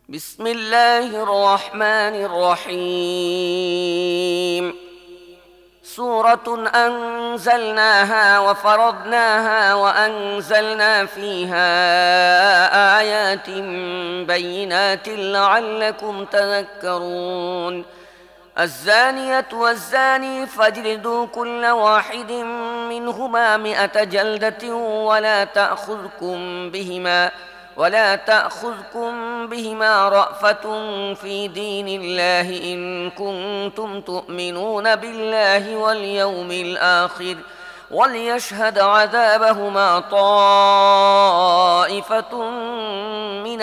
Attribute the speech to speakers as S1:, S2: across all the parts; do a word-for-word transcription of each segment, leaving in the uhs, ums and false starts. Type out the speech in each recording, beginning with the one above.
S1: بسم الله الرحمن الرحيم سورة أنزلناها وفرضناها وأنزلنا فيها آيات بينات لعلكم تذكرون الزانية والزاني فاجلدوا كل واحد منهما مئة جلدة ولا تأخذكم بهما ولا تأخذكم بهما رأفة في دين الله إن كنتم تؤمنون بالله واليوم الآخر وليشهد عذابهما طائفة من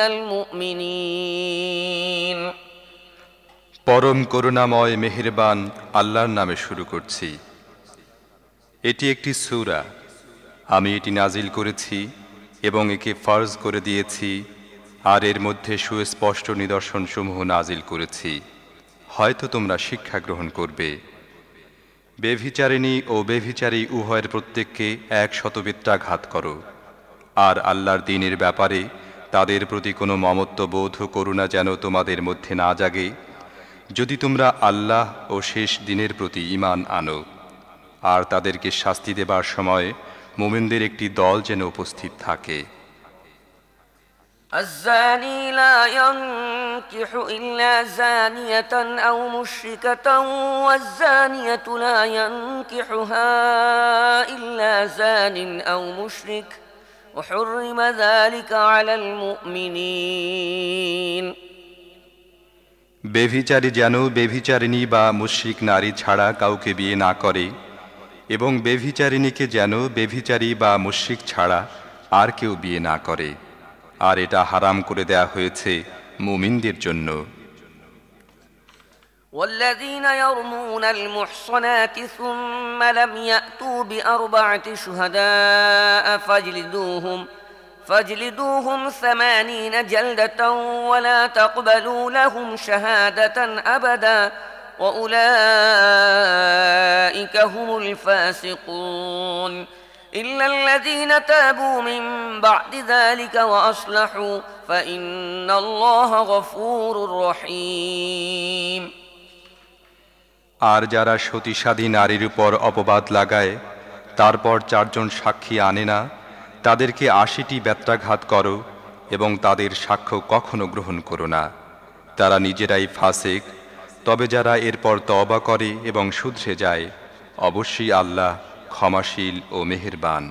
S1: المؤمنين
S2: পরম করুণাময় মেহেরবান আল্লাহর নামে শুরু করছি। এটি একটি সূরা। আমি এটি নাজিল করেছি এবং একে ফরজ করে দিয়েছি, আর এর মধ্যে সুস্পষ্ট নিদর্শনসমূহ নাজিল করেছি, হয়তো তোমরা শিক্ষা গ্রহণ করবে। বেভিচারিণী ও বেভিচারী উভয়ের প্রত্যেককে এক শতবিত্রাঘাত করো, আর আল্লাহর দ্বীনের ব্যাপারে তাদের প্রতি কোনো মমত্ববোধ ও করুণা যেন তোমাদের মধ্যে না জাগে, যদি তোমরা আল্লাহ ও শেষ দিনের প্রতি ঈমান আনো। আর তাদেরকে শাস্তি দেবার সময় মুমিনদের একটি দল যেন উপস্থিত থাকে।
S1: الزاني لا ينكح إلا زانية أو مشركة والزانية لا ينكحها إلا زان أو مشرك وحرم ذلك على المؤمنين
S2: বেভিচারী যেন বেভিচারিণী বা মুশরিক নারী ছাড়া কাউকে বিয়ে না করে, এবং বেভিচারিণীকে যেন বেভিচারী বা মুশরিক ছাড়া আর কেউ বিয়ে না করে, আর এটা হারাম করে দেয়া হয়েছে মুমিনদের জন্য।
S1: والذين يرمون المحصنات ثم لم يأتوا بأربعة شهداء فاجلدوهم فاجلدوهم ثمانين جلدة ولا تقبلوا لهم شهادة أبدا وأولئك هم الفاسقون إلا الذين تابوا من بعد ذلك وأصلحوا فإن الله غفور رحيم
S2: আর যারা সতীসাধী নারীর উপর অপবাদ লাগায়, তারপর চারজন সাক্ষী আনে না, তাদেরকে আশিটি বেত্রাঘাত করো এবং তাদের সাক্ষ্য কখনো গ্রহণ করো না। তারা নিজেরাই ফাসিক। তবে যারা এরপর তওবা করে এবং শুধরে যায়, অবশ্যই আল্লাহ ক্ষমাশীল ও মেহেরবান।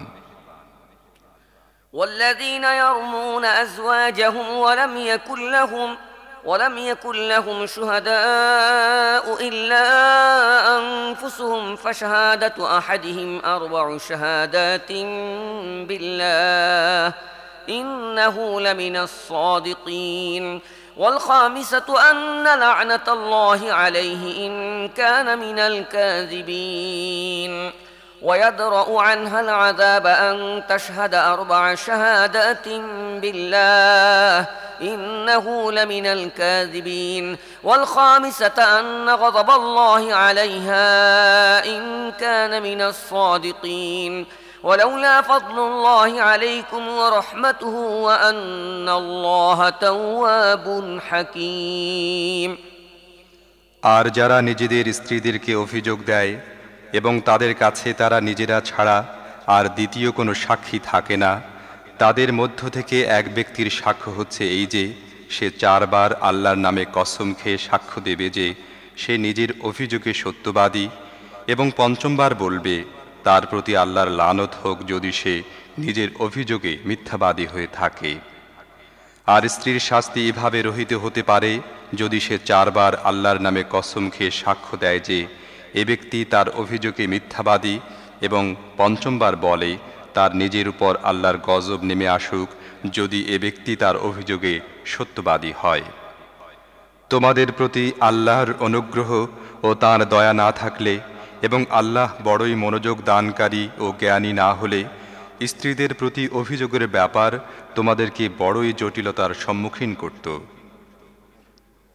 S1: والذين يرمون أزواجهم ولم يكن لهم ولم يكن لهم شهداء إلا أنفسهم فشهادة أحدهم أربع شهادات بالله إنه لمن الصادقين والخامسة أن لعنة الله عليه إن كان من الكاذبين ويدرأ عنها العذاب أن تشهد أربع شهادات بالله إنه لمن الكاذبين والخامسة أن غضب الله عليها إن كان من الصادقين ولولا فضل الله عليكم ورحمته وأن الله تواب حكيم
S2: আর যারা নিজেদের স্ত্রীদেরকে অভিযোগ দেয় এবং তাদের কাছে তারা নিজেরা ছাড়া আর দ্বিতীয় কোনো সাক্ষী থাকে না, তাদের মধ্য থেকে এক ব্যক্তির সাক্ষ্য হচ্ছে এই যে সে চারবার আল্লাহর নামে কসম খেয়ে সাক্ষ্য দেবে যে সে নিজের অভিযোগে সত্যবাদী, এবং পঞ্চমবার বলবে তার প্রতি আল্লাহর লানত হোক যদি সে নিজের অভিযোগে মিথ্যাবাদী হয়ে থাকে। আর স্ত্রীর শাস্তি এভাবে রহিত হতে পারে যদি সে চারবার আল্লাহর নামে কসম খেয়ে সাক্ষ্য দেয় যে এ ব্যক্তি তার অভিযোগে মিথ্যাবাদী, এবং পঞ্চমবার বলে তার নিজের উপর আল্লাহর গজব নেমে আসুক যদি এ ব্যক্তি তার অভিযোগে সত্যবাদী হয়। তোমাদের প্রতি আল্লাহর অনুগ্রহ ও তাঁর দয়া না থাকলে এবং আল্লাহ বড়ই মনোযোগ দানকারী ও জ্ঞানী না হলে স্ত্রীদের প্রতি অভিযোগের ব্যাপার তোমাদেরকে বড়ই জটিলতার সম্মুখীন করত।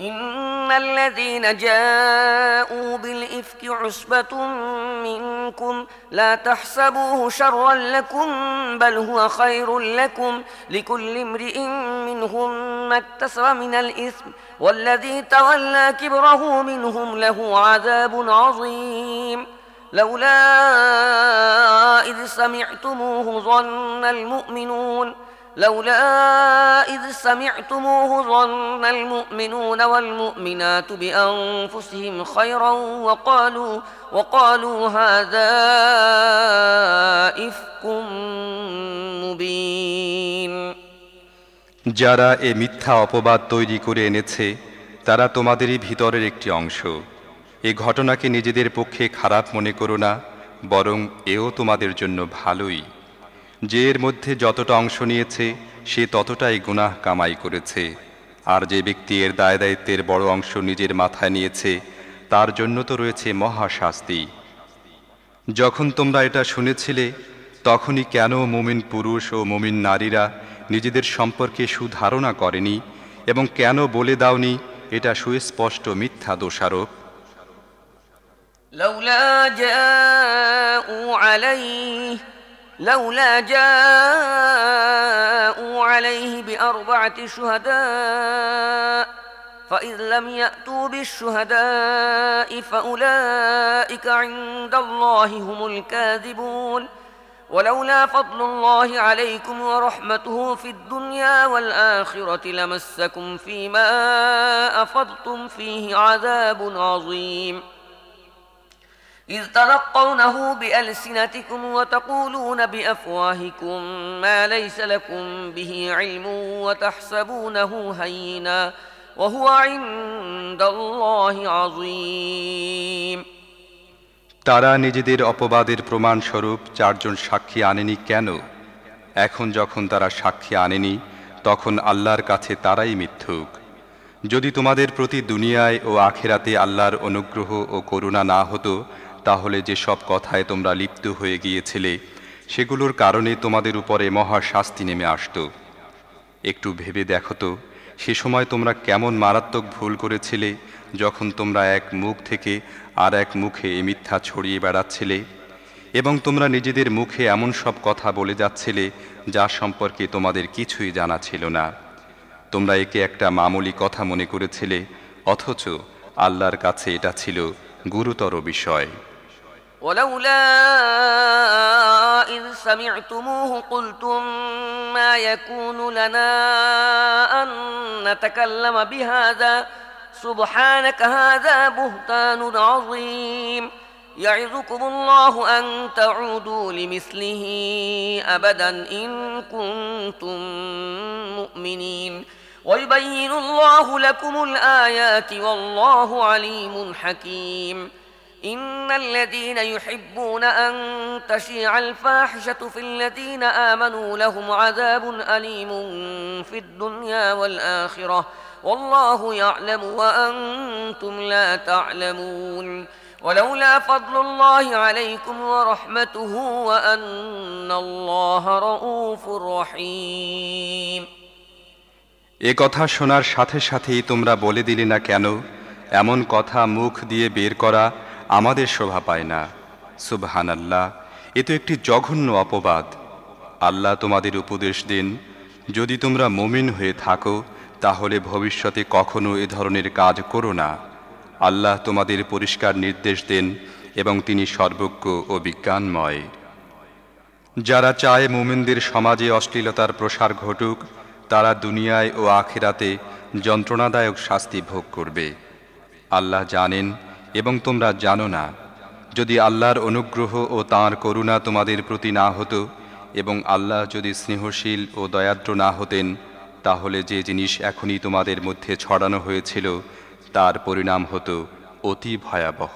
S1: إن الذين جاءوا بالإفك عصبة منكم لا تحسبوه شرا لكم بل هو خير لكم لكل امرئ منهم ما اكتسب من الإثم والذي تولى كبره منهم له عذاب عظيم لولا إذ سمعتموه ظن المؤمنون لولا إذ سمعتموه ظن المؤمنون والمؤمنات بأنفسهم خيرا وقالوا وقالوا هذا إفك مبين
S2: যারা এ মিথ্যা অপবাদ তৈরি করে এনেছে তারা তোমাদেরই ভিতরের একটি অংশ। এই ঘটনাকে নিজেদের পক্ষে খারাপ মনে করো না, বরং এও তোমাদের জন্য ভালোই। যে এর মধ্যে যতটা অংশ নিয়েছে সে ততটাই গুনাহ কামাই করেছে, আর যে ব্যক্তি এর দায় দায়িত্বের বড় অংশ নিজের মাথায় নিয়েছে তার জন্য তো রয়েছে মহা শাস্তি। যখন তোমরা এটা শুনেছিলে তখনই কেন মুমিন পুরুষ ও মুমিন নারীরা নিজেদের সম্পর্কে সুধারণা করেনি এবং কেন বলে দাওনি এটা সুস্পষ্ট মিথ্যা দোষারোপ?
S1: لولا جاءوا عليه لولا جاءوا عليه بأربعة شهداء فإذ لم يأتوا بالشهداء فأولئك عند الله هم الكاذبون ولولا فضل الله عليكم ورحمته في الدنيا والآخرة لمسكم فيما أفضتم فيه عذاب عظيم إذ تلقونه بألسنتكم وتقولون بأفواهكم ما ليس لكم به علم وتحسبونه هينا وهو عند الله عظيم
S2: তারা নিজেদের অপবাদের প্রমাণস্বরূপ চারজন সাক্ষী আনেনি কেন? এখন যখন তারা সাক্ষী আনেনি তখন আল্লাহর কাছে তারাই মিথ্যুক। যদি তোমাদের প্রতি দুনিয়ায় ও আখিরাতে আল্লাহর অনুগ্রহ ও করুণা না হতো তাহলে যে সব কথায় তোমরা লিপ্ত হয়ে গিয়েছিলে সেগুলোর কারণে তোমাদের উপরে মহা শাস্তি নেমে আসত। একটু ভেবে দেখো তো সে সময় তোমরা কেমন মারাত্মক ভুল করেছিলে যখন তোমরা এক মুখ থেকে আর এক মুখে এই মিথ্যা ছড়িয়ে বেড়াচ্ছিলে এবং তোমরা নিজেদের মুখে এমন সব কথা বলে যাচ্ছিলে যা সম্পর্কে তোমাদের কিছুই জানা ছিল না। তোমরা একে একটা মামুলি কথা মনে করেছিলে, অথচ আল্লাহর কাছে এটা ছিল গুরুতর বিষয়।
S1: ولولا إذ سمعتموه قلتم ما يكون لنا أن نتكلم بهذا سبحانك هذا بهتان عظيم يعظكم الله أن تعودوا لمثله أبدا إن كنتم مؤمنين ويبين الله لكم الآيات والله عليم حكيم إن الذين يحبون أن تشيع الفاحشة في الذين آمنوا لهم عذاب أليم في الدنيا والآخرة والله يعلم وأنتم لا تعلمون ولولا فضل الله عليكم ورحمته وأن الله رؤوف رحيم
S2: এ কথা শোনার সাথে সাথেই তোমরা বলে দিলে না কেন, এমন কথা মুখ দিয়ে বের করা আমাদের শোভা পায় না। সুবহানাল্লাহ, এ তো একটি জঘন্য অপবাদ। আল্লাহ তোমাদের উপদেশ দেন, যদি তোমরা মুমিন হয়ে থাকো তাহলে ভবিষ্যতে কখনো এ ধরনের কাজ করো না। আল্লাহ তোমাদের পরিষ্কার নির্দেশ দেন এবং তিনি সর্বজ্ঞ ও বিজ্ঞানময়। যারা চায় মুমিনদের সমাজে অশ্লীলতার প্রসার ঘটুক তারা দুনিয়ায় ও আখিরাতে যন্ত্রণাদায়ক শাস্তি ভোগ করবে। আল্লাহ জানেন এবং তোমরা জানো না। যদি আল্লাহর অনুগ্রহ ও তাঁর করুণা তোমাদের প্রতি না হতো এবং আল্লাহ যদি স্নেহশীল ও দয়াদ্র না হতেন তাহলে যে জিনিস এখনই তোমাদের মধ্যে ছড়ানো হয়েছিল তার পরিণাম হতো অতি ভয়াবহ।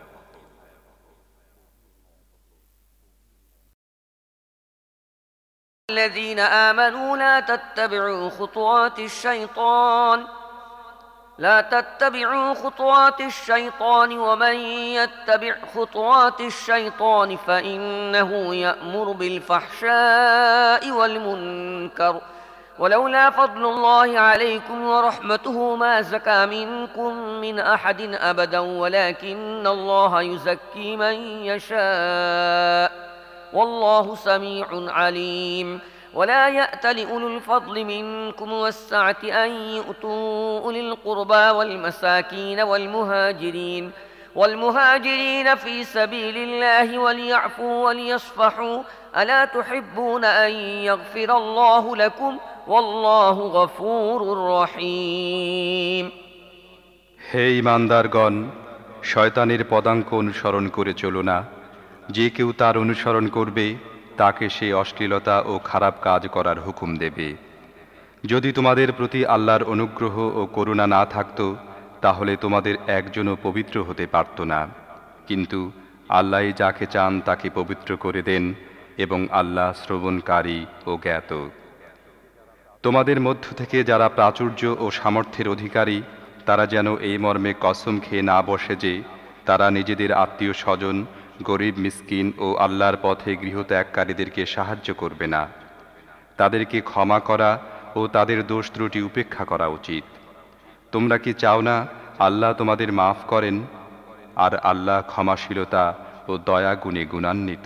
S1: الذين آمنوا لا تتبعوا خطوات الشيطان لا تتبعوا خطوات الشيطان ومن يتبع خطوات الشيطان فإنه يأمر بالفحشاء والمنكر ولولا فضل الله عليكم ورحمته ما زكى منكم من أحد أبدا ولكن الله يزكي من يشاء والله سميع عليم ولا يأت لأولو الفضل منكم والسعة أن يؤتوا أولي القربى والمساكين والمهاجرين والمهاجرين في سبيل الله وليعفوا وليصفحوا ألا تحبون أن يغفر الله لكم والله غفور رحيم
S2: হে ঈমানদারগণ, শয়তানের পদাঙ্ক অনুসরণ করে চলো না। যে কেউ তার অনুসরণ করবে তাকে সে অশ্লীলতা ও খারাপ কাজ করার হুকুম দেবে। যদি তোমাদের প্রতি আল্লাহর অনুগ্রহ ও করুণা না থাকত তাহলে তোমাদের একজনও পবিত্র হতে পারত না, কিন্তু আল্লাহ যাকে চান তাকে পবিত্র করে দেন এবং আল্লাহ শ্রবণকারী ও জ্ঞাত। তোমাদের মধ্য থেকে যারা প্রাচুর্য ও সামর্থ্যের অধিকারী তারা যেন এই মর্মে কসম খেয়ে না বসে যে তারা নিজেদের আত্মীয় স্বজন, গরিব, মিসকিন ও আল্লাহর পথে গৃহত্যাগকারীদেরকে সাহায্য করবে না। তাদেরকে ক্ষমা করা ও তাদের দোষ ত্রুটি উপেক্ষা করা উচিত। তোমরা কি চাও না আল্লাহ তোমাদের মাফ করেন? আর আল্লাহ ক্ষমাশীলতা ও দয়া গুণে গুণান্বিত।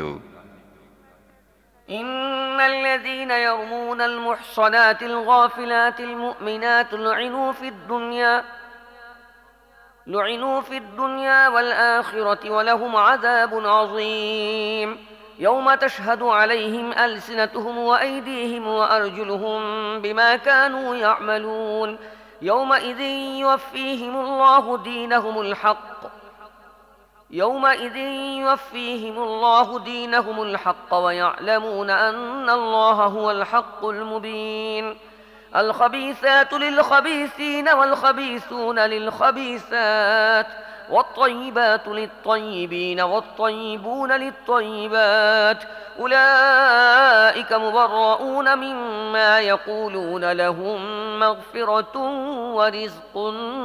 S1: إن الذين يرمون المحصنات الغافلات المؤمنات لعنوا في الدنيا لعنوا في الدنيا والآخرة ولهم عذاب عظيم يوم تشهد عليهم ألسنتهم وأيديهم وأرجلهم بما كانوا يعملون يومئذ يوفيهم الله دينهم الحق يومئذ يوفيهم الله دينهم الحق ويعلمون أن الله هو الحق المبين الخبيثات للخبيثين والخبيثون للخبيثات والطيبات للطيبين والطيبون للطيبات أولئك مبرؤون مما يقولون لهم مغفرة ورزق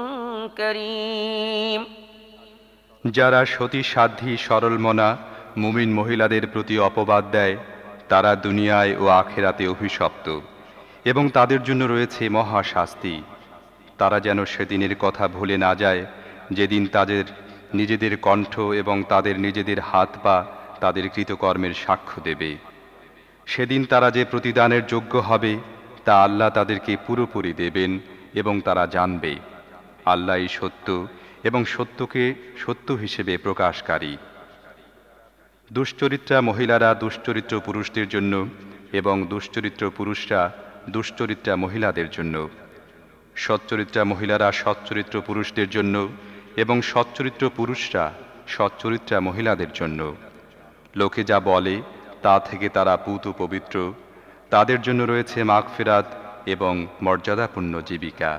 S1: كريم
S2: যারা সতী সাধ্বী সরলমনা মুমিন মহিলাদের প্রতি অপবাদ দেয় তারা দুনিয়ায় ও আখিরাতে অভিশপ্ত এবং তাদের জন্য রয়েছে মহা শাস্তি। তারা যেন সেদিনের কথা ভুলে না যায় যেদিন তাদের নিজেদের কণ্ঠ এবং তাদের নিজেদের হাত পা তাদের কৃতকর্মের সাক্ষ্য দেবে। সেদিন তারা যে প্রতিদানের যোগ্য হবে তা আল্লাহ তাদেরকে পুরোপুরি দেবেন এবং তারা জানবে আল্লাহই সত্য এবং সত্যকে সত্য হিসেবে প্রকাশকারী। দুশ্চরিত্রা মহিলারা দুশ্চরিত্র পুরুষদের জন্য এবং দুশ্চরিত্র পুরুষরা দুশ্চরিত্রা মহিলাদের জন্য। সচ্চরিত্রা মহিলারা সচ্চরিত্র পুরুষদের জন্য এবং সচ্চরিত্র পুরুষরা সচ্চরিত্রা মহিলাদের জন্য। লোকে যা বলে তা থেকে তারা পুত ও পবিত্র, তাদের জন্য রয়েছে মাগফিরাত এবং মর্যাদাপূর্ণ জীবিকা।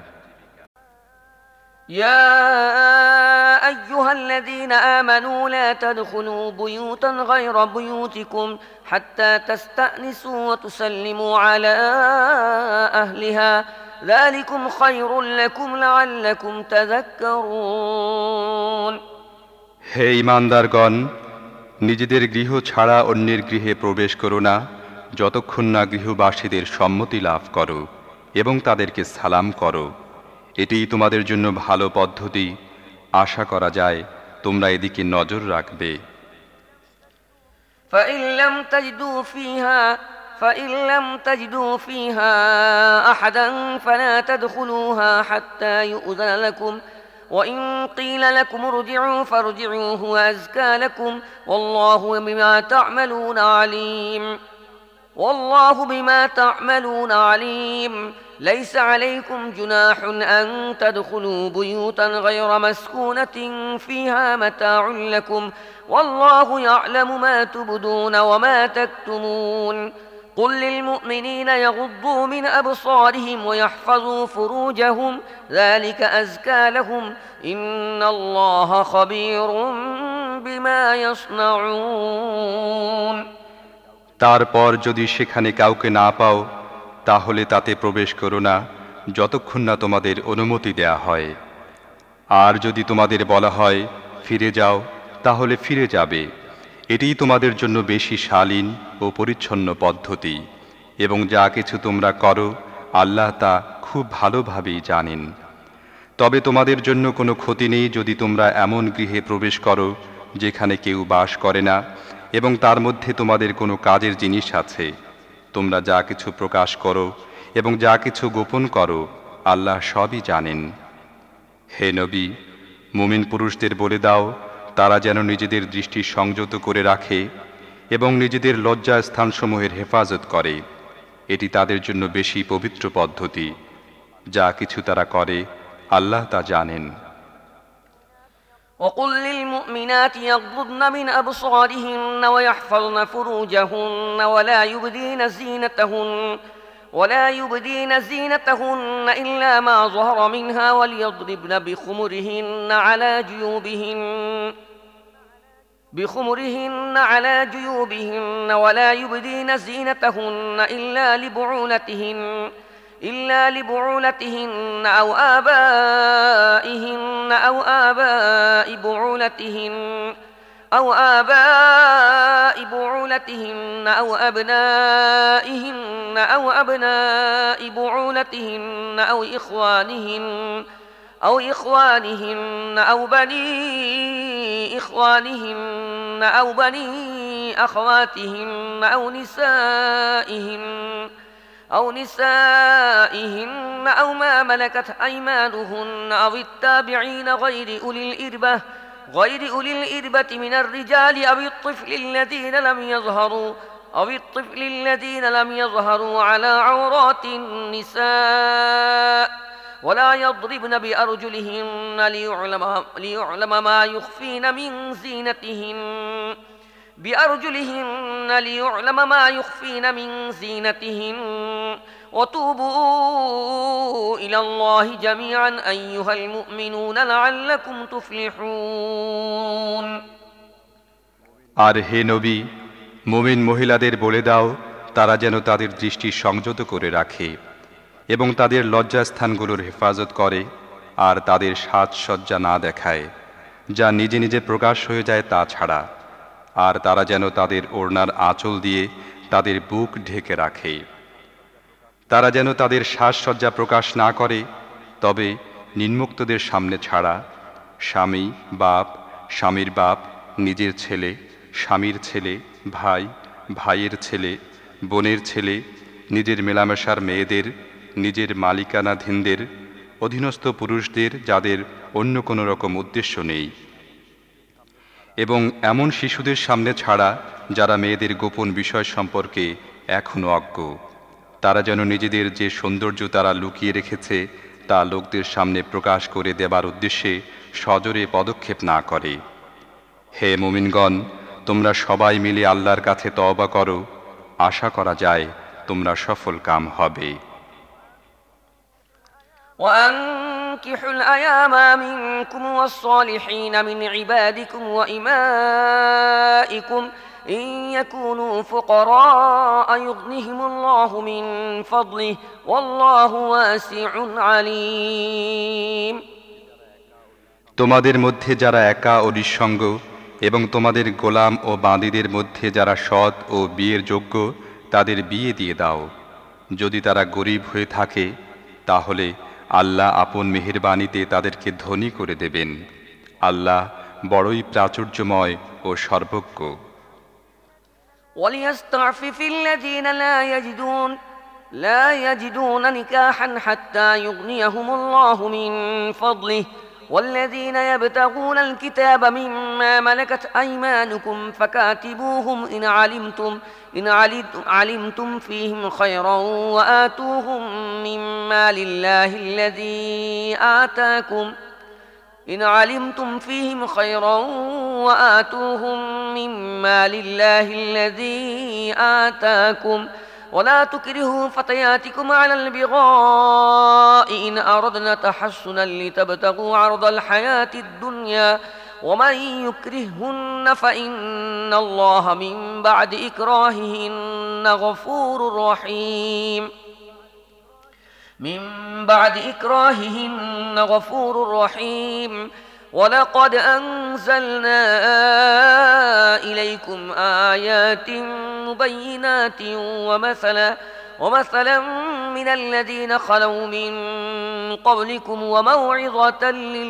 S1: يا أيها الذين آمنوا لا تدخلوا بيوتا غير بيوتكم حتى تستأنسوا وتسلموا على أهلها ذلكم خير لكم لعلكم تذكرون
S2: হে ঈমানদারগণ, নিজেদের গৃহ ছাড়া অন্যের গৃহে প্রবেশ করো না যতক্ষণ না গৃহবাসীদের সম্মতি লাভ করো এবং তাদেরকে সালাম করো। এটিই তোমাদের জন্য ভালো পদ্ধতি। আশা করা যায় তোমরা এদিকে নজর রাখবে।
S1: فإن لم تجدوا فيها فإن لم تجدوا فيها أحدا فلا تدخلوها حتى يؤذن لكم وإن قيل لكم ارجعوا فارجعوا هو أزكى لكم والله بما تعملون عليم والله بما تعملون عليم ليس عليكم جناح أن تدخلوا بيوتا غير مسكونة فيها متاع لكم والله يعلم ما تبدون وما تكتمون قل للمؤمنين يغضوا من أبصارهم ويحفظوا فروجهم ذلك أزكى لهم إن الله خبير بما يصنعون
S2: তারপর যদি সেখানে কাউকে না পাও তাহলে তাতে প্রবেশ করো না যতক্ষণ না তোমাদের অনুমতি দেয়া হয়। আর যদি তোমাদের বলা হয় ফিরে যাও তাহলে ফিরে যাবে। এটিই তোমাদের জন্য বেশি শালীন ও পরিচ্ছন্ন পদ্ধতি এবং যা কিছু তোমরা করো আল্লাহ তা খুব ভালোভাবেই জানেন। তবে তোমাদের জন্য কোনো ক্ষতি নেই যদি তোমরা এমন গৃহে প্রবেশ করো যেখানে কেউ বাস করে না এবং তার মধ্যে তোমাদের কোনো কাজের জিনিস আছে। তোমরা যা কিছু প্রকাশ করো এবং যা কিছু গোপন করো আল্লাহ সবই জানেন। হে নবী, মুমিন পুরুষদের বলে দাও তারা যেন নিজেদের দৃষ্টি সংযত করে রাখে এবং নিজেদের লজ্জা স্থানসমূহের হেফাজত করে। এটি তাদের জন্য বেশি পবিত্র পদ্ধতি। যা কিছু তারা করে আল্লাহ তা জানেন।
S1: وقل للمؤمنات يغضضن من أبصارهن ويحفظن فروجهن ولا يبدين زينتهن ولا يبدين زينتهن إلا ما ظهر منها وليضربن بخمرهن على جيوبهن بخمرهن على جيوبهن ولا يبدين زينتهن إلا لبعولتهن إلا لبعولتهن أو آبائهن أو آباء بعولتهن أو آباء بعولتهن أو أبنائهن أو أبناء بعولتهن أو إخوانهن أو إخوانهن أو بني إخوانهن أو بني أخواتهن أو نسائهن أو نسائهن أو ما ملكت أيمانهن أو التابعين غير أولي الإربة غير أولي الإربة من الرجال أو الطفل الذين لم يظهروا أو الطفل الذين لم يظهروا على عورات النساء ولا يضربن بأرجلهن ليعلم, ليعلم ما يخفين من زينتهن بأرجلهن ليعلم ما يخفين من زينتهن وتوبوا إلى الله جميعا أيها المؤمنون لعلكم تفلحون।
S2: আর হে নবী, মুমিন মহিলাদের বলে দাও তারা যেন তাদের দৃষ্টি সংযত করে রাখে এবং তাদের লজ্জাস্থানগুলোর হেফাজত করে আর তাদের সাজসজ্জা না দেখায় যা নিজে নিজে প্রকাশ হয়ে যায় তা ছাড়া। আর তারা যেন তাদের ওড়নার আঁচল দিয়ে তাদের বুক ঢেকে রাখে। তারা যেন তাদের সাজসজ্জা প্রকাশ না করে, তবে নিম্মুক্তদের সামনে ছাড়া। স্বামী, বাপ, স্বামীর বাপ, নিজের ছেলে, স্বামীর ছেলে, ভাই, ভাইয়ের ছেলে, বোনের ছেলে, নিজের মেলামেশার মেয়েদের, নিজের মালিকানাধীনদের, অধীনস্থ পুরুষদের যাদের অন্য কোনো রকম উদ্দেশ্য নেই, এবং এমন শিশুদের সামনে ছাড়া যারা মেয়েদের গোপন বিষয় সম্পর্কে এখনও অজ্ঞ। তারা যেন নিজেদের যে সৌন্দর্য তারা লুকিয়ে রেখেছে তা লোকদের সামনে প্রকাশ করে দেবার উদ্দেশ্যে সজোরে পদক্ষেপ না করে। হে মুমিনগণ, তোমরা সবাই মিলে আল্লাহর কাছে তওবা করো, আশা করা যায় তোমরা সফল কাম হবে।
S1: وأنكحوا الأيام منكم والصالحين من عبادكم وإمائكم إن يكونوا فقراء يغنهم الله من فضله والله واسع عليم।
S2: তোমাদের মধ্যে যারা একা ও নিঃসঙ্গ এবং তোমাদের গোলাম ও বাঁদীদের মধ্যে যারা সৎ ও বিয়ের যোগ্য তাদের বিয়ে দিয়ে দাও। যদি তারা গরিব হয়ে থাকে তাহলে আল্লাহ আপন মেহেরবানিতে তাদেরকে ধনী করে দেবেন। আল্লাহ বড়ই প্রাচুর্যময় ও সর্বজ্ঞ।
S1: وليستعفف الذين لا يجدون لا يجدون نكاحا حتى يغنيهم الله من فضله والذين يبتغون الكتاب مما ملكت أيمانكم فكاتبوهم إن علمتم إن علمتم فيهم خيرا وآتوهم مما لله الذي آتاكم إن علمتم فيهم خيرا وآتوهم مما لله الذي آتاكم ولا تكرهوا فتياتكم على البغاء إن أردنا تحسنا لتبتغوا عرض الحياة الدنيا ومن يكرههن فإن الله من بعد إكراههن غفور رحيم من بعد إكراههن غفور رحيم ولقد أنزلنا إليكم آيات مبينات ومثلا ومثلا من الذين خلوا من قبلكم وموعظة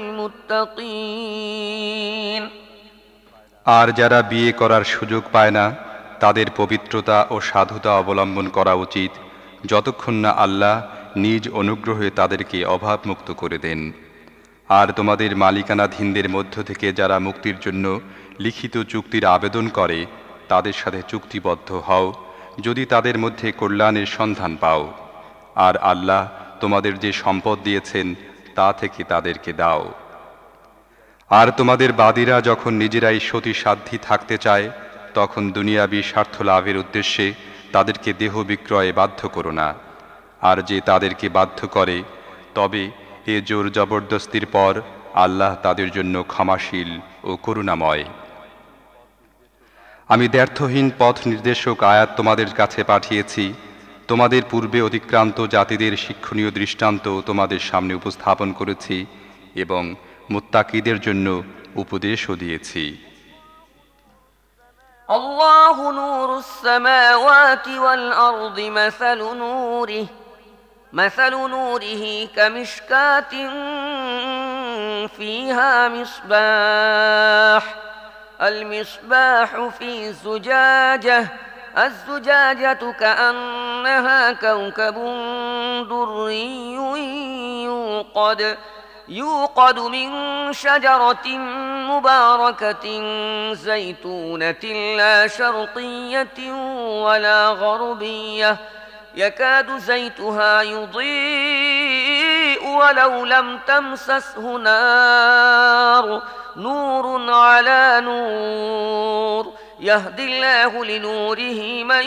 S1: للمتقين
S2: আর যারা বিয়ে করার সুযোগ পায় না তাদের পবিত্রতা ও সাধুতা অবলম্বন করা উচিত যতক্ষণ না আল্লাহ নিজ অনুগ্রহে তাদেরকে অভাবমুক্ত করে দেন। আর তোমাদের মালিকানাধীনদের মধ্য থেকে যারা মুক্তির জন্য লিখিত চুক্তির আবেদন করে তাদের সাথে চুক্তিবদ্ধ হও যদি তাদের মধ্যে কল্যাণের সন্ধান পাও। আর আল্লাহ তোমাদের যে সম্পদ দিয়েছেন তা থেকে তাদেরকে দাও। আর তোমাদের বাদীরা যখন নিজেরাই সতী সাধ্যী থাকতে চায় তখন দুনিয়াবী স্বার্থ লাভের উদ্দেশ্যে তাদেরকে দেহ বিক্রয়ে বাধ্য করো না। আর যে তাদেরকে বাধ্য করে তবে এ জোর জবরদস্তির পর আল্লাহ তাদের জন্য ক্ষমাশীল ও করুণাময়। আমি দ্ব্যর্থহীন পথ নির্দেশক আয়াত তোমাদের কাছে পাঠিয়েছি, তোমাদের পূর্বে অতিক্রান্ত জাতিদের শিক্ষণীয় দৃষ্টান্ত তোমাদের সামনে উপস্থাপন করেছি এবং মুত্তাকিদের জন্য উপদেশও দিয়েছি।
S1: আল্লাহু নূরুস সামাওয়াতি ওয়াল আরদি মাসালু নূরিহি মাসালু নূরিহি কামিশকাতিন ফিহা মিসবাহ المصباح في زجاجة الزجاجة كأنها كوكب دري يوقد يوقد من شجرة مباركة زيتونة لا شرقية ولا غربية يكاد زيتها يضيء ولو لم تمسسه نار نور على نور يهدي الله لنوره من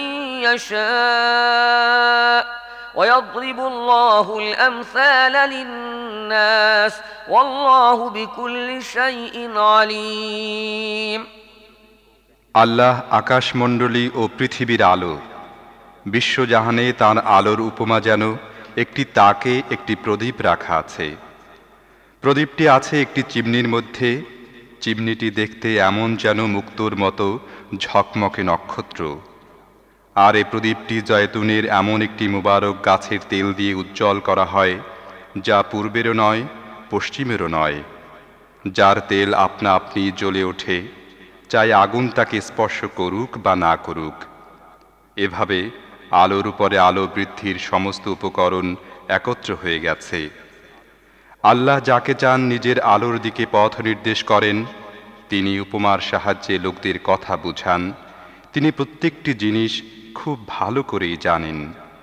S1: يشاء ويضرب الله الأمثال للناس والله بكل شيء عليم
S2: আল্লাহ আকাশমণ্ডলী ও পৃথিবীর আলো, বিশ্বজাহানে তাঁর আলোর উপমা যেন একটি তাকে একটি প্রদীপ রাখা আছে। প্রদীপটি আছে একটি চিমনির মধ্যে, চিমনিটি দেখতে এমন যেন মুক্তোর মতো ঝকমকে নক্ষত্র। আর এই প্রদীপটি জয়তুনের এমন একটি মুবারক গাছের তেল দিয়ে উজ্জ্বল করা হয় যা পূর্বেরও নয় পশ্চিমেরও নয়, যার তেল আপনা আপনি জ্বলে ওঠে, চাই আগুন তাকে স্পর্শ করুক বা না করুক। এভাবে আলোর উপরে আলো বৃদ্ধির সমস্ত উপকরণ একত্র হয়ে গেছে। আল্লাহ যাকে চান নিজের আলোর দিকে পথ নির্দেশ করেন, তিনি উপমার সাহায্যে লোকদের কথা বুঝান। তিনি প্রত্যেকটি জিনিস খুব ভালো করেই জানেন।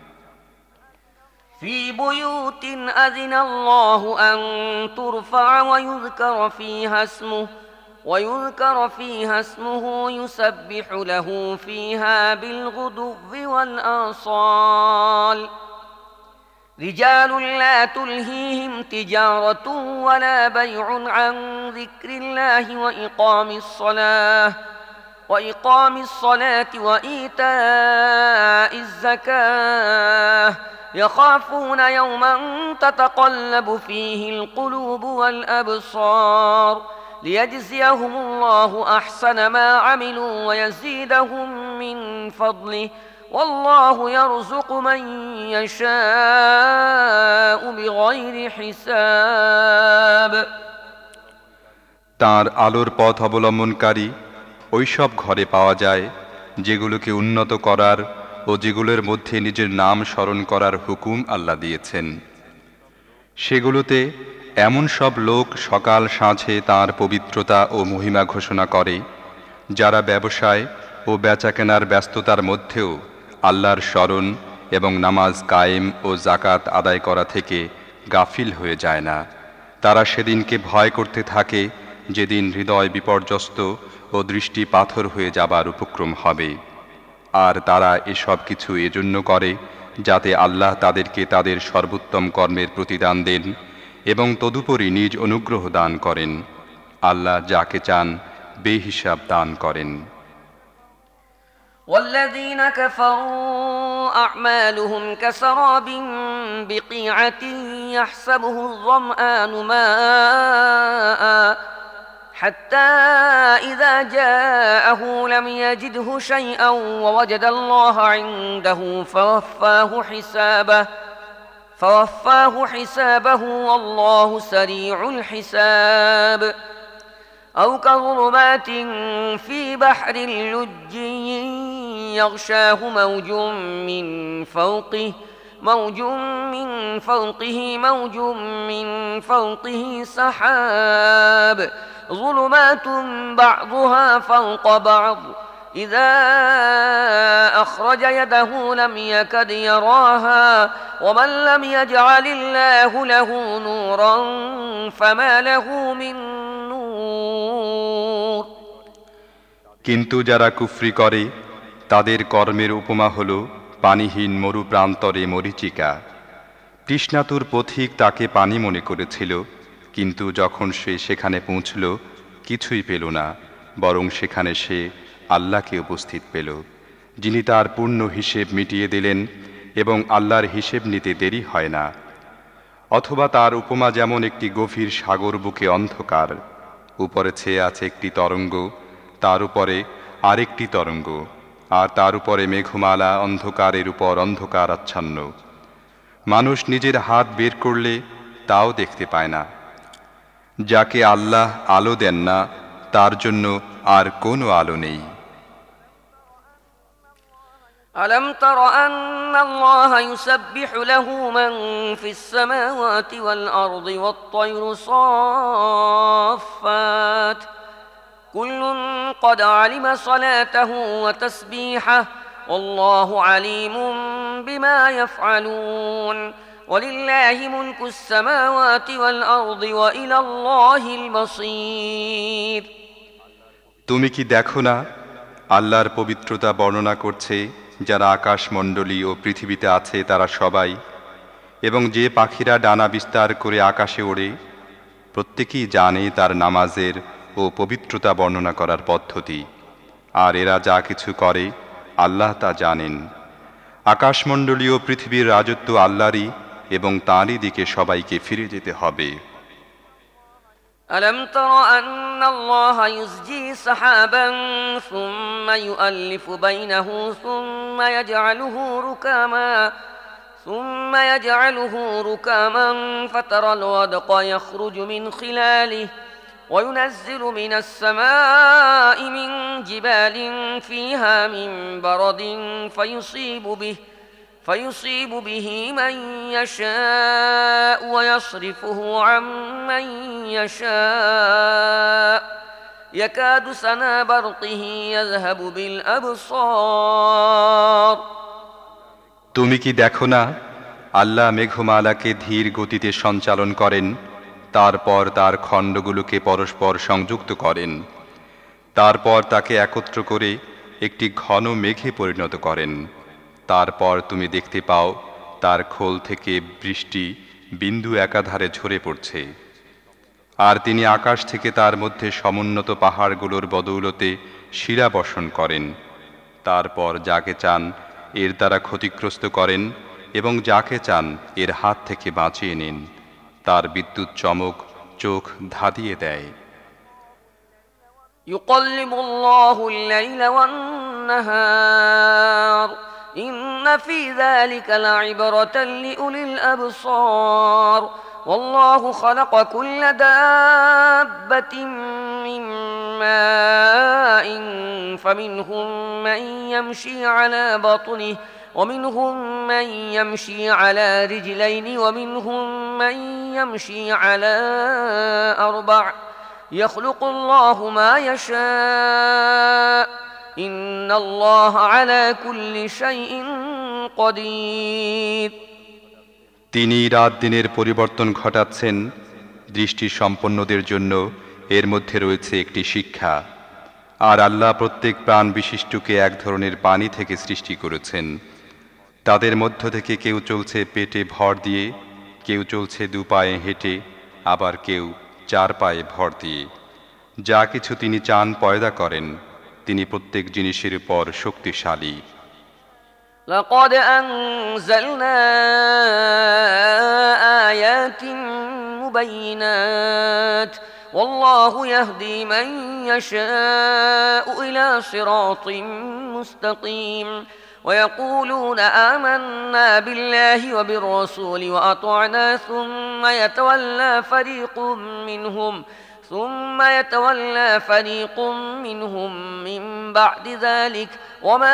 S1: في بيوت أذن الله أن ترفع ويذكر فيها اسمه ويذكر فيها اسمه يسبح له فيها بالغدو والآصال رجال لا تلهيهم تجارة ولا بيع عن ذكر الله وإقام الصلاة وإقام الصلاة وإيتاء الزكاة يخافون يوما تتقلب فيه القلوب والأبصار ليجزيهم الله أحسن ما عملوا ويزيدهم من فضله والله يرزق من يشاء بغير حساب
S2: তাঁর আলোর পথ অবলম্বনকারী ওইসব ঘরে পাওয়া যায় যেগুলোকে উন্নত করার ও যেগুলোর মধ্যে নিজের নাম স্মরণ করার হুকুম আল্লাহ দিয়েছেন। সেগুলোতে এমন সব লোক সকাল সাঁঝে তাঁর পবিত্রতা ও মহিমা ঘোষণা করে যারা ব্যবসায় ও বেচাকেনার ব্যস্ততার মধ্যেও আল্লাহর স্মরণ এবং নামাজ কায়েম ও জাকাত আদায় করা থেকে গাফিল হয়ে যায় না। তারা সেদিনকে ভয় করতে থাকে যেদিন হৃদয় বিপর্যস্ত ও দৃষ্টি পাথর হয়ে যাবার উপক্রম হবে। আর তারা এসব কিছু এজন্য করে যাতে আল্লাহ তাদেরকে তাদের সর্বোত্তম কর্মের প্রতিদান দেন এবং তদুপরি নিজ অনুগ্রহ দান করেন। আল্লাহ যাকে চান বেহিসাব দান করেন।
S1: والذين كفروا أعمالهم كسراب بقيعة يحسبه الظمآن ماء حتى إذا جاءه لم يجده شيئا ووجد الله عنده فوفاه حسابه فوفاه حسابه والله سريع الحساب أو كظلمات في بحر لجي يغشاه موج من فوقه موج من فوقه موج من فوقه سحاب ظلمات بعضها فوق بعض إذا أخرج يده لم يكد يراها ومن لم يجعل الله له نورا فما له من نور
S2: কিন্তু যারা কুফরি করে তাদের কর্মের উপমা হলো পানিহীন মরু প্রান্তরে মরীচিকা। তৃষ্ণাতুর পথিক তাকে পানি মনে করেছিল, কিন্তু যখন সে সেখানে পৌঁছল কিছুই পেল না, বরং সেখানে সে আল্লাহকে উপস্থিত পেল, যিনি তার পূর্ণ হিসেব মিটিয়ে দিলেন এবং আল্লাহর হিসেব নিতে দেরি হয় না। অথবা তার উপমা যেমন একটি গভীর সাগর বুকে অন্ধকার, উপরে ছেয়ে আছে একটি তরঙ্গ, তার উপরে আরেকটি তরঙ্গ, আর তার উপরে মেঘমালা, অন্ধকারের উপর অন্ধকার আচ্ছন্ন। মানুষ নিজের হাত বের করলে তাও দেখতে পায় না। যাকে আল্লাহ আলো দেন না তার জন্য আর কোনো আলো নেই।
S1: ألم تر أن الله يسبح له من في السماوات والأرض والطير صافات كل قد علم صلاته وتسبيحه والله عليم بما يفعلون ولله ملك السماوات والأرض وإلى الله المصير
S2: তুমি কি দেখো না আল্লাহর পবিত্রতা বর্ণনা করছে যারা আকাশমণ্ডলী ও পৃথিবীতে আছে তারা সবাই, এবং যে পাখিরা ডানা বিস্তার করে আকাশে ওড়ে, প্রত্যেকেই জানে তার নামাজের ও পবিত্রতা বর্ণনা করার পদ্ধতি, আর এরা যা কিছু করে আল্লাহ তা জানেন। আকাশমণ্ডলী ও পৃথিবীর রাজত্ব আল্লাহরই এবং তাঁরই দিকে সবাইকে ফিরে যেতে হবে।
S1: ألم تر أن الله يزجي سحابا ثم يؤلف بينه ثم يجعله ركاما ثم يجعله ركاما فترى الودق يخرج من خلاله وينزل من السماء من جبال فيها من برد فيصيب به فيصيب به من يشاء ويصرفه عن من يشاء يكاد سنا برقه يذهب بالأبصار
S2: তুমি কি দেখো না আল্লাহ মেঘমালাকে ধীর গতিতে সঞ্চালন করেন, তারপর তার খণ্ডগুলোকে পরস্পর সংযুক্ত করেন, তারপর তাকে একত্র করে একটি ঘন মেঘে পরিণত করেন। তারপর তুমি দেখতে পাও তার খোল থেকে বৃষ্টি বিন্দু একাধারে ঝরে পড়ছে, আর তিনি আকাশ থেকে তার মধ্যে সমুন্নত পাহাড়গুলোর বদৌলতে শিলা বর্ষণ করেন। তারপর যাকে চান এর দ্বারা ক্ষতিগ্রস্ত করেন এবং যাকে চান এর হাত থেকে বাঁচিয়ে নিন। তার বিদ্যুৎ চমক চোখ ধাঁধিয়ে দেয়।
S1: يقلب الله الليل والنهار إن في ذلك لعبرة لأولي الأبصار والله خلق كل دابة من ماء فمنهم من يمشي على بطنه ومنهم من يمشي على رجلين ومنهم من يمشي على أربع يخلق الله ما يشاء إن الله على كل شيء قدير
S2: তিনি রাত দিনের পরিবর্তন ঘটাচ্ছেন। দৃষ্টি সম্পন্নদের জন্য এর মধ্যে রয়েছে একটি শিক্ষা। আর আল্লাহ প্রত্যেক প্রাণ বিশিষ্টকে এক ধরনের পানি থেকে সৃষ্টি করেছেন। তাদের মধ্য থেকে কেউ চলছে পেটে ভর দিয়ে, কেউ চলছে দু পায়ে হেঁটে, আবার কেউ চার পায়ে ভর দিয়ে। যা কিছু তিনি চান পয়দা করেন, তিনি প্রত্যেক জিনিসের উপর শক্তিশালী।
S1: لقد أنزلنا آيات مبينات والله يهدي من يشاء إلى صراط مستقيم ويقولون آمنا بالله وبالرسول وأطعنا ثم يتولى فريق منهم ثم يتولى فريق منهم من بعد ذلك وما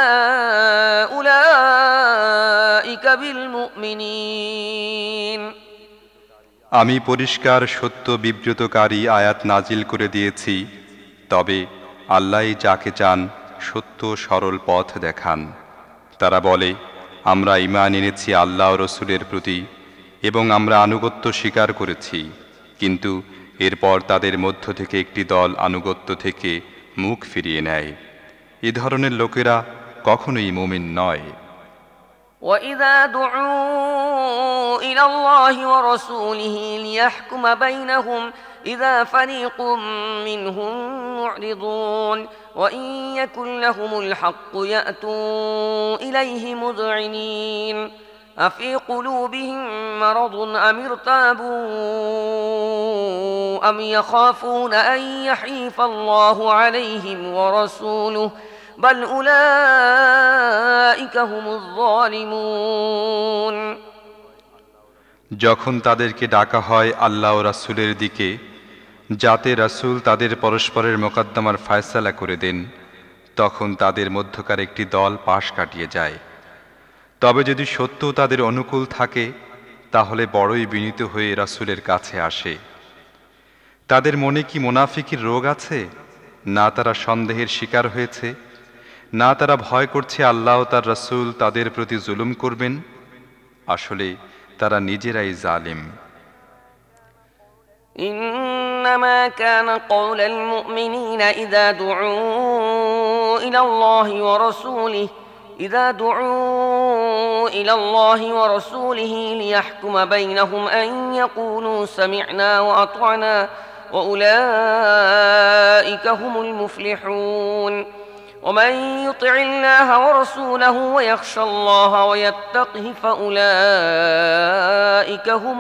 S1: أولئك بالمؤمنين
S2: আমি পরিষ্কার সত্য বিব্রতকারী আয়াত নাজিল করে দিয়েছি, তবে আল্লাহই যাকে চান সত্য সরল পথ দেখান। তারা বলে, আমরা ঈমান এনেছি আল্লাহ ও রসুলের প্রতি এবং আমরা আনুগত্য স্বীকার করেছি, কিন্তু এরপর তাদের মধ্য থেকে একটি দল আনুগত্য থেকে মুখ ফিরিয়ে নেয়। এ ধরনের লোকেরা কখনোই মুমিন নয়।
S1: وَإِذَا دُعُوا إِلَى اللَّهِ وَرَسُولِهِ لِيَحْكُمَ بَيْنَهُمْ إِذَا فَرِيقٌ مِّنْهُم مُّعْرِضُونَ وَإِن يَكُن لَّهُمُ الْحَقُّ يَأْتُوا إِلَيْهِ مُذْعِنِينَ أَفِي قُلُوبِهِم مَّرَضٌ أَمِ ارْتَابُوا أَمْ يَخَافُونَ أَن يَحِيفَ اللَّهُ عَلَيْهِمْ وَرَسُولُهُ بل أولئك هم الظالمون
S2: যখন তাদেরকে ডাকা হয় আল্লাহ ও রাসূলের দিকে যাতে রাসূল তাদের পরস্পরের মোকদ্দমার ফয়সালা করে দেন, তখন তাদের মধ্যকার একটি দল পাশ কাটিয়ে যায়। তবে যদি সত্য তাদের অনুকূল থাকে তাহলে বড়ই বিনীত হয়ে রাসূলের কাছে আসে। তাদের মনে কি মুনাফিকের রোগ আছে? না তারা সন্দেহের শিকার হয়েছে, না তারা ভয় করছে আল্লাহ ও তার রাসূল তাদের প্রতি জুলুম করবেন। আসলে তারা নিজেরাই জালিম।
S1: إنما كان قول المؤمنين إذا دعوا إلى الله ورسوله إذا دعوا إلى الله ورسوله ليحكم بينهم أن يقولوا سمعنا وأطعنا وأولئك هم المفلحون ومن يطع الله ورسوله ويخشى الله ويتقه فأولئك هم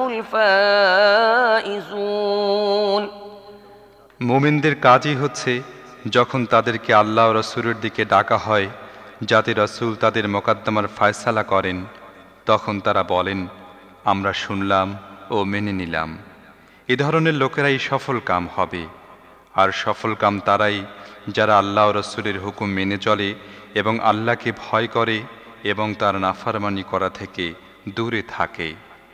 S1: الفائزون
S2: মুমিনদের কাজই হচ্ছে যখন তাদেরকে আল্লাহ ও রাসূলের দিকে ডাকা হয় যাতে রাসূল তাদের মোকদ্দমার ফয়সালা করেন, তখন তারা বলেন, আমরা শুনলাম ও মেনে নিলাম। এ ধরনের লোকেরাই সফল কাম হবে। আর সফল কাম তারাই যারা আল্লাহ ও রাসূলের হুকুম মেনে চলে এবং আল্লাহকে ভয় করে এবং তার নাফরমানি করা থেকে দূরে থাকে।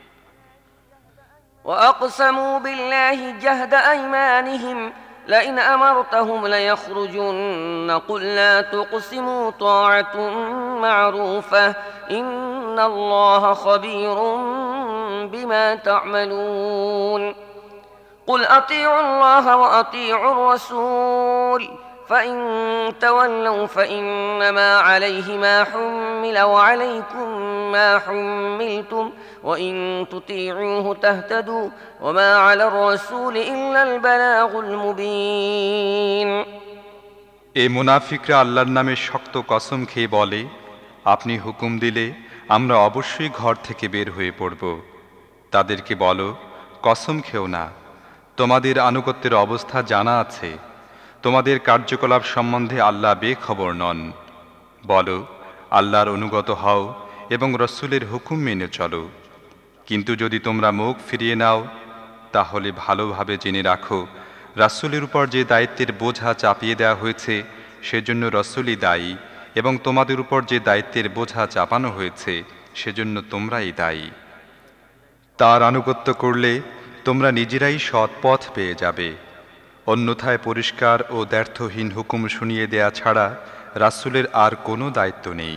S1: وأقسموا بالله جهد أيمانهم لئن أمرتهم ليخرجن قل لا تقسموا طاعة معروفة إن الله خبير بما تعملون قل أطيعوا الله وأطيعوا الرسول فإن تولوا فإنما عليه ما حمل وعليكم ما حملتم وإن تطيعوه تهتدوا وما على الرسول إلا البلاغ المبين
S2: এই মুনাফিকরা আল্লাহর নামে শক্ত কসম খেয়ে বলে, আপনি হুকুম দিলে আমরা অবশ্যই ঘর থেকে বের হয়ে পড়ব। তাদেরকে বলো, কসম খেও না, তোমাদের আনুগত্যের অবস্থা জানা আছে, তোমাদের কার্যকলাপ সম্বন্ধে আল্লাহ বেখবর নন। বলো, আল্লাহর অনুগত হও এবং রাসূলের হুকুম মেনে চলো। কিন্তু যদি তোমরা মুখ ফিরিয়ে নাও তাহলে ভালোভাবে জেনে রাখো, রাসূলের উপর যে দায়িত্বের বোঝা চাপিয়ে দেওয়া হয়েছে সেজন্য রাসূলই দায়ী, এবং তোমাদের উপর যে দায়িত্বের বোঝা চাপানো হয়েছে সেজন্য তোমরাই দায়ী। তার আনুগত্য করলে তোমরা নিজেরাই সৎ পথ পেয়ে যাবে। অন্যথায় পরিষ্কার ও দ্ব্যর্থহীন হুকুম শুনিয়ে দেয়া ছাড়া রাসূলের আর কোনো দায়িত্ব নেই।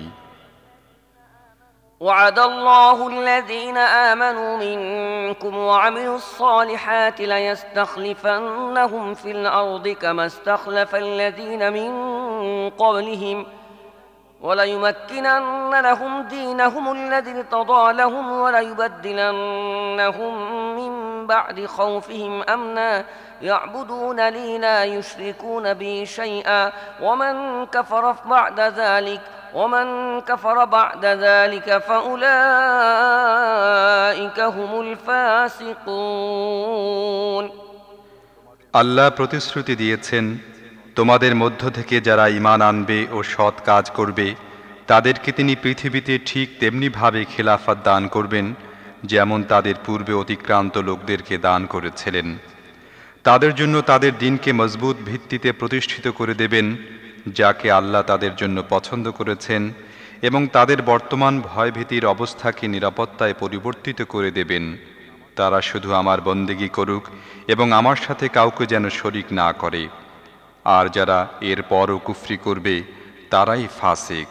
S1: وعد الله الذين آمنوا منكم وعملوا الصالحات ليستخلفنهم في الأرض كما استخلف الذين من قبلهم وليمكنن لهم دينهم الذي ارتضى لهم وليبدلنهم من بعد خوفهم أمنا يعبدونني لا يشركون بي شيئا ومن كفر بعد ذلك ومن كفر بعد ذلك فأولئك هم الفاسقون
S2: আল্লাহ প্রতিশ্রুতি দিয়েছেন, তোমাদের মধ্য থেকে যারা ঈমান আনবে ও সৎ কাজ করবে তাদেরকে তিনি পৃথিবীতে ঠিক তেমনিভাবে খেলাফত দান করবেন যেমন তাদের পূর্বে অতিক্রান্ত লোকদেরকে দান করেছিলেন। তাদের জন্য তাদের দিনকে মজবুত ভিত্তিতে প্রতিষ্ঠিত করে দেবেন, যাকে আল্লাহ তাদের জন্য পছন্দ করেছেন, এবং তাদের বর্তমান ভয়ভীতির অবস্থাকে নিরাপত্তায় পরিবর্তিত করে দেবেন। তারা শুধু আমার বন্দেগী করুক এবং আমার সাথে কাউকে যেন শরিক না করে। আর যারা এর পরও কুফরি করবে তারাই ফাসিক।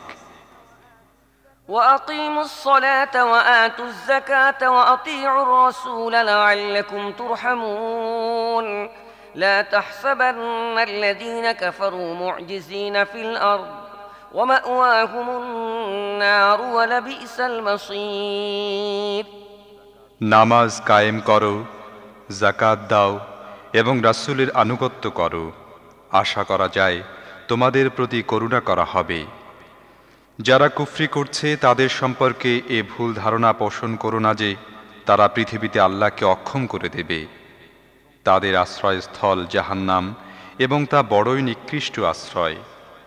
S1: وأقيموا الصلاة وآتوا الزكاة وأطيعوا الرسول لعلكم ترحمون لا تحسبن الذين كفروا معجزين في الأرض ومأواهم النار ولبئس المصير
S2: নামাজ কায়েম করো, যাকাত দাও এবং রাসূলের আনুগত্য করো। আশা করা যায় তোমাদের প্রতি করুণা করা হবে। যারা কুফরি করছে তাদের সম্পর্কে এ ভুল ধারণা পোষণ করো না যে তারা পৃথিবীতে আল্লাহকে অক্ষম করে দেবে। তাদের আশ্রয়স্থল জাহান্নাম এবং তা বড়ই নিকৃষ্ট আশ্রয়।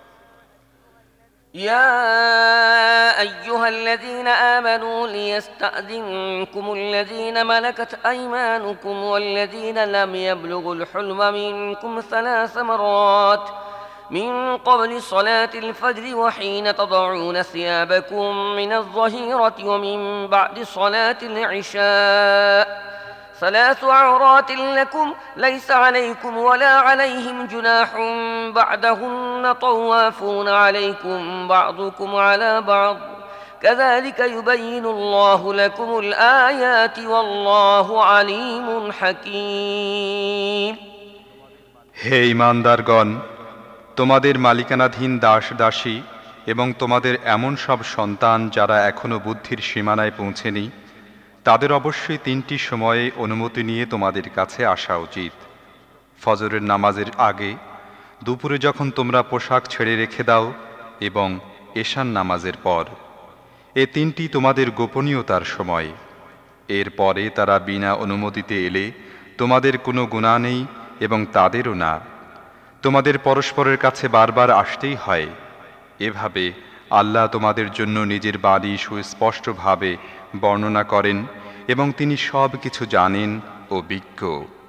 S1: يا أيها الذين آمنوا ليستأذنكم الذين ملكت أيمانكم والذين لم يبلغوا الحلم منكم ثلاث مرات من قبل صلاة الفجر وحين تضعون ثيابكم من الظهيرة ومن بعد صلاة العشاء ثلاث عورات لكم ليس عليكم ولا عليهم جناح بعدهن طوافون عليكم بعضكم على بعض كذلك يبين الله لكم الآيات والله عليم حكيم
S2: হে ঈমানদারগণ, তোমাদের মালিকানাধীন দাস দাসী এবং তোমাদের এমন সব সন্তান যারা এখনো বুদ্ধির সীমানায় পৌঁছেনি, তাদের অবশ্যই তিনটি সময়ে অনুমতি নিয়ে তোমাদের কাছে আসা উচিত। ফজরের নামাজের আগে, দুপুরে যখন তোমরা পোশাক ছেড়ে রেখে দাও, এবং এশান নামাজের পর। এ তিনটি তোমাদের গোপনীয়তার সময়। এর পরে তারা বিনা অনুমতিতে এলে তোমাদের কোনো গুনাহ নেই এবং তাদেরও না। তোমাদের পরস্পরের কাছে বারবার আসতেই হয়। এভাবে আল্লাহ তোমাদের জন্য নিজের বাণী সুস্পষ্টভাবে বর্ণনা করেন এবং তিনি সব কিছু জানেন ও বিজ্ঞ।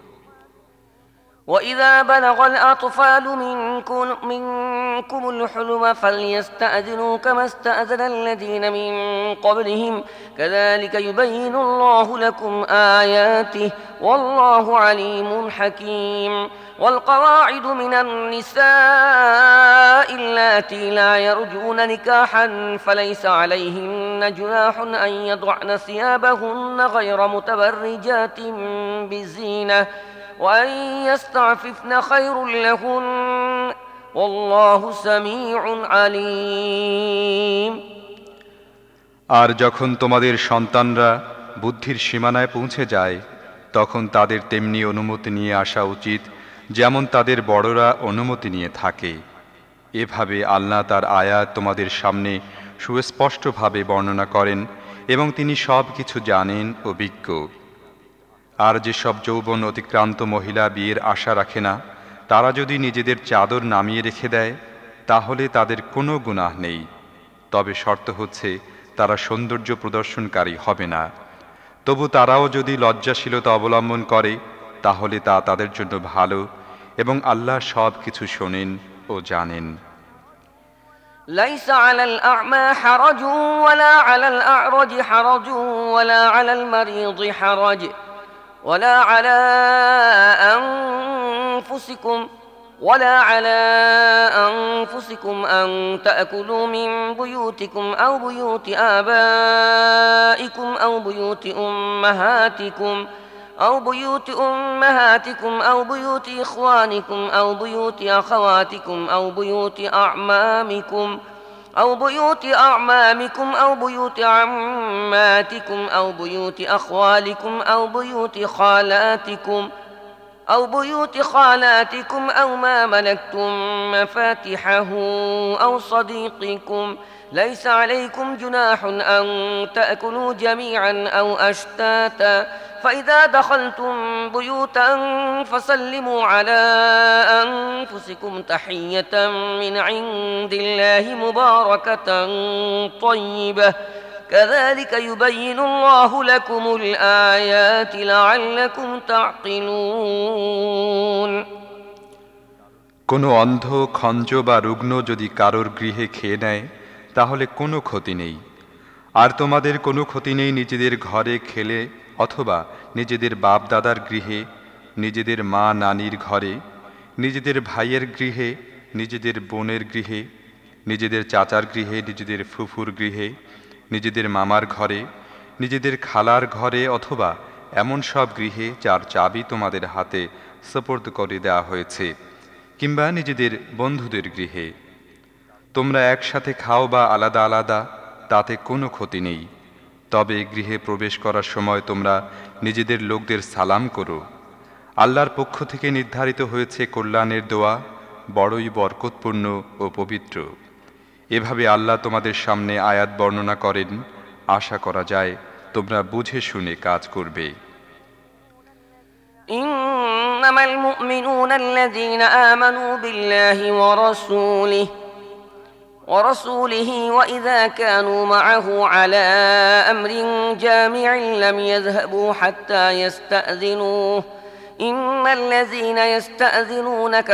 S1: وإذا بلغ الأطفال منكم, منكم الحلم فليستأذنوا كما استأذن الذين من قبلهم كذلك يبين الله لكم آياته والله عليم حكيم والقواعد من النساء اللاتي لا يرجون نكاحا فليس عليهن جناح أن يضعن ثيابهن غير متبرجات بزينة وأن يستعففن خير لهن والله سميع عليم
S2: আর যখন তোমাদের সন্তানরা বুদ্ধির সীমানায় পৌঁছে যায় তখন তাদের তেমনি অনুমতি নিয়ে আসা উচিত যেমন তাদের বড়রা অনুমতি নিয়ে থাকে। এভাবে আল্লাহ তার আয়াত তোমাদের সামনে সুস্পষ্টভাবে বর্ণনা করেন এবং তিনি সব কিছু জানেন ও বিজ্ঞ। আর যেসব যৌবন অতিক্রান্ত মহিলা বিয়ের আশা রাখে না, তারা যদি নিজেদের চাদর নামিয়ে রেখে দেয় তাহলে তাদের কোনো গুনাহ নেই, তবে শর্ত হচ্ছে তারা সৌন্দর্য প্রদর্শনকারী হবে না। তবু তারাও যদি লজ্জাশীলতা অবলম্বন করে তাহলে তা তাদের জন্য ভালো এবং আল্লাহ সব কিছু শোনেন ও জানেন।
S1: ليس على الأعمى حرج ولا على الأعرج حرج ولا على المريض حرج ولا على أنفسكم ولا على أنفسكم أن تأكلوا من بيوتكم أو بيوت آبائكم أو بيوت أمهاتكم أو بيوت أمهاتكم أو بيوت إخوانكم أو بيوت أخواتكم أو بيوت أعمامكم أو بيوت أعمامكم أو بيوت عماتكم أو بيوت أخوالكم أو بيوت خالاتكم أو بيوت خالاتكم أو ما ملكتم مفاتحه أو صديقكم ليس عليكم جناح أن تأكلوا جميعا أو أشتاتا فإذا دخلتم بيوتا فسلموا على أنفسكم تحية من عند الله مباركة طيبة كذلك يبين الله لكم الآيات لعلكم تعقلون
S2: কোনো অন্ধ খঞ্জ বা রুগ্ন যদি কারোর গৃহে খেয়ে নেয় তাহলে কোনো ক্ষতি নেই। আর তোমাদের কোনো ক্ষতি নেই নিজেদের ঘরে খেলে অথবা নিজেদের বাপ দাদার গৃহে, নিজেদের মা নানির ঘরে, নিজেদের ভাইয়ের গৃহে, নিজেদের বোনের গৃহে, নিজেদের চাচার গৃহে, নিজেদের ফুফুর গৃহে, নিজেদের মামার ঘরে, নিজেদের খালার ঘরে অথবা এমন সব গৃহে যার চাবি তোমাদের হাতে সুপর্দ করে দেওয়া হয়েছে, কিংবা নিজেদের বন্ধুদের গৃহে। তোমরা একসাথে খাও বা আলাদা আলাদা, তাতে কোনো ক্ষতি নেই। তবে গৃহে প্রবেশ করার সময় তোমরা নিজেদের লোকদের সালাম করো। আল্লাহর পক্ষ থেকে নির্ধারিত হয়েছে কল্যাণের দোয়া, বড়ই বরকতপূর্ণ ও পবিত্র। এভাবে আল্লাহ তোমাদের সামনে আয়াত বর্ণনা করেন, আশা করা যায় তোমরা বুঝে শুনে কাজ করবে।
S1: إنما المؤمنون الذين آمنوا بالله ورسوله ورسوله وإذا كانوا معه على أمر جامع لم يذهبوا حتى يستأذنوه إن الذين يستأذنونك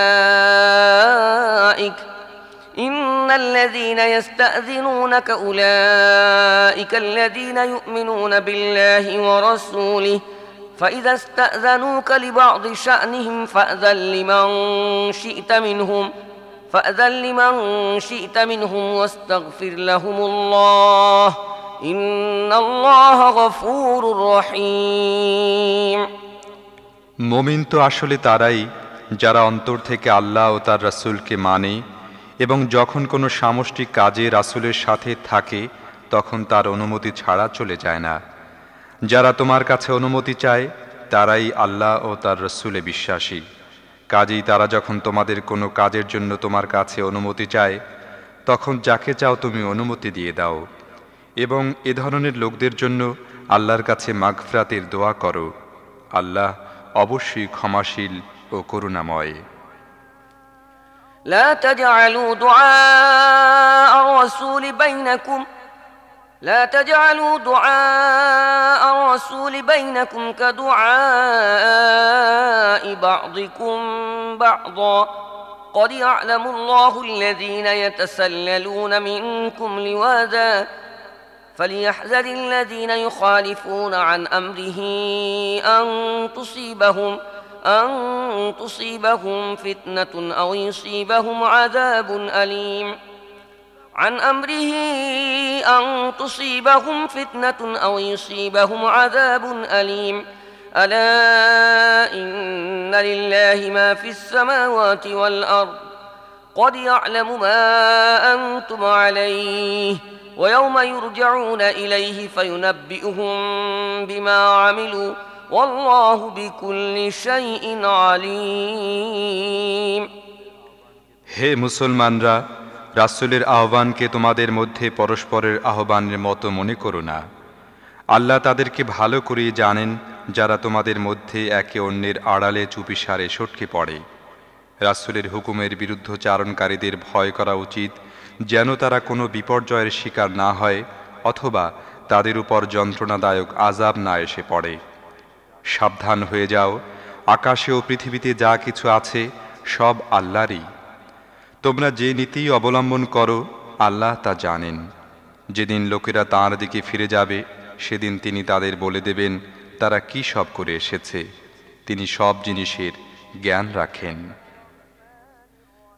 S1: أولئك إن الذين يستأذنونك أولئك الذين يؤمنون بالله ورسوله فإذا استأذنوك لبعض شأنهم فأذن لمن شئت منهم فأذن لمن شئت منهم واستغفر لهم الله إن الله غفور رحيم
S2: মুমিন তো আসলে তারাই যারা অন্তর থেকে আল্লাহ ও তার রাসূলকে মানে এবং যখন কোনো সামষ্টিক কাজে রাসূলের সাথে থাকে তখন তার অনুমতি ছাড়া চলে যায় না। যারা তোমার কাছে অনুমতি চায় তারাই আল্লাহ ও তার রাসূলে বিশ্বাসী। কাজেই তারা যখন তোমাদের কোনো কাজের জন্য তোমার কাছে অনুমতি চায় তখন যাকে চাও তুমি অনুমতি দিয়ে দাও এবং এ ধরনের লোকদের জন্য আল্লাহর কাছে মাগফিরাতের দোয়া করো। আল্লাহ অবশ্যই ক্ষমাশীল ও করুণাময়।
S1: لا تجعلوا دعاء الرسول بينكم لا تجعلوا دعاء الرسول بينكم كدعاء بعضكم بعضا قد يعلم الله الذين يتسللون منكم لواذا فليحذر الذين يخالفون عن أمره أن تصيبهم أن تصيبهم فتنة أو يصيبهم عذاب أليم عن أمره أن تصيبهم فتنة أو يصيبهم عذاب أليم ألا إن لله ما في السماوات والأرض قد يعلم ما أنتم عليه ويوم يرجعون إليه فينبئهم بما عملوا والله بكل شيء عليم
S2: হে মুসলমানরা, রাসূলের আহ্বানকে তোমাদের মধ্যে পরস্পরের আহ্বানের মতো মনে করো না। আল্লাহ তাদেরকে ভালো করে জানেন যারা তোমাদের মধ্যে একে অন্যের আড়ালে চুপিসারে সটকে পড়ে। রাসূলের হুকুমের বিরুদ্ধচারণকারীদের ভয় করা উচিত যেন তারা কোনো বিপর্যয়ের শিকার না হয় অথবা তাদের উপর যন্ত্রণাদায়ক আযাব না এসে পড়ে। সাবধান হয়ে যাও, আকাশে ও পৃথিবীতে যা কিছু আছে সব আল্লাহরই। তোমরা যে নীতি অবলম্বন করো আল্লাহ তা জানেন। যেদিন লোকেরা তাঁর দিকে ফিরে যাবে সেদিন তিনি তাদের বলে দেবেন তারা কি সব করে এসেছে। তিনি সব জিনিসের জ্ঞান রাখেন।